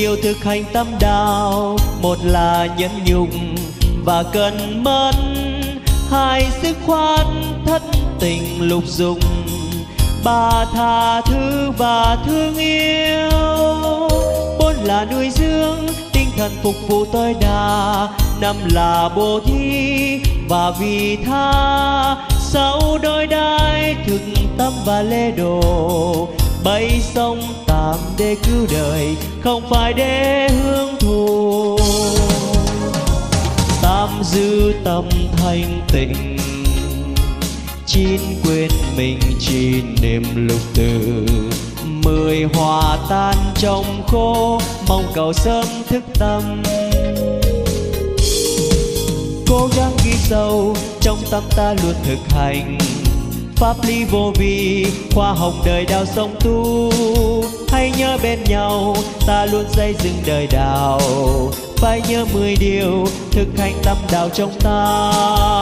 điều thực hành tâm đạo. Một là nhẫn nhục và cần mẫn, hai dứt khoát thất tình lục dục, ba tha thứ và thương yêu, bốn là nuôi dưỡng tinh thần phục vụ tối đa, năm là bố thí và vị tha, sáu đối đãi thực tâm và lễ độ, bảy sống tạm để cứu đời không phải để hưởng thụ, tám giữ tâm thanh tịnh, chín quên mình chỉ niệm lục từ, mười hòa tan trong khô mong cầu sớm thức tâm. Cố gắng ghi sâu trong tâm ta luôn thực hành pháp lý vô vi, khoa học đời đạo sống tu. Hãy nhớ bên nhau ta luôn xây dựng đời đạo, phải nhớ 10 điều thực hành tâm đạo trong ta.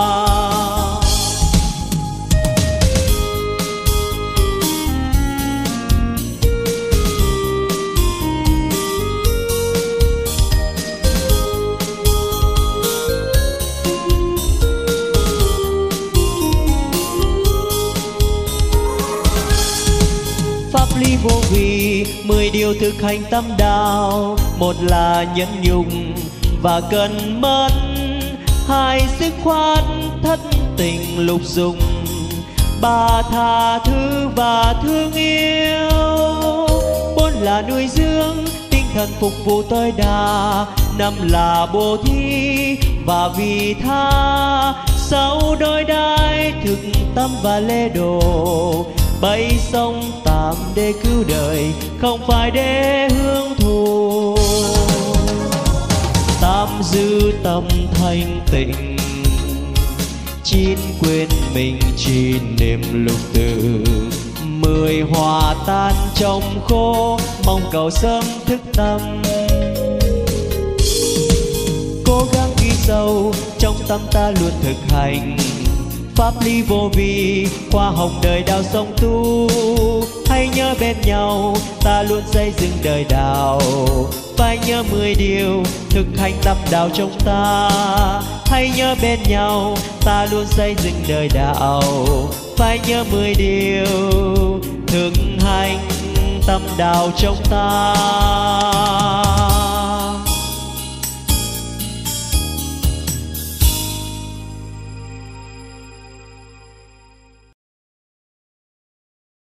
Lý vô vi, 10 điều thực hành tâm đạo. Một là nhẫn nhục và cần mẫn, hai dứt khoát thất tình lục dục, ba tha thứ và thương yêu, bốn là nuôi dưỡng tinh thần phục vụ tối đa, năm là bố thí và vị tha, sáu đối đãi thực tâm và lễ độ, bảy sống tạm để cứu đời không phải để hưởng thụ, tám giữ tâm thanh tịnh, chín quên mình chỉ niệm lục từ, mười hòa tan trong khô mong cầu sớm thức tâm. Cố gắng ghi sâu trong tâm ta luôn thực hành pháp lý vô vi, khoa học đời đạo sống tu. Hãy nhớ bên nhau ta luôn xây dựng đời đạo, phải nhớ 10 điều thực hành tâm đạo trong ta. Hãy nhớ bên nhau ta luôn xây dựng đời đạo, phải nhớ 10 điều thực hành tâm đạo trong ta.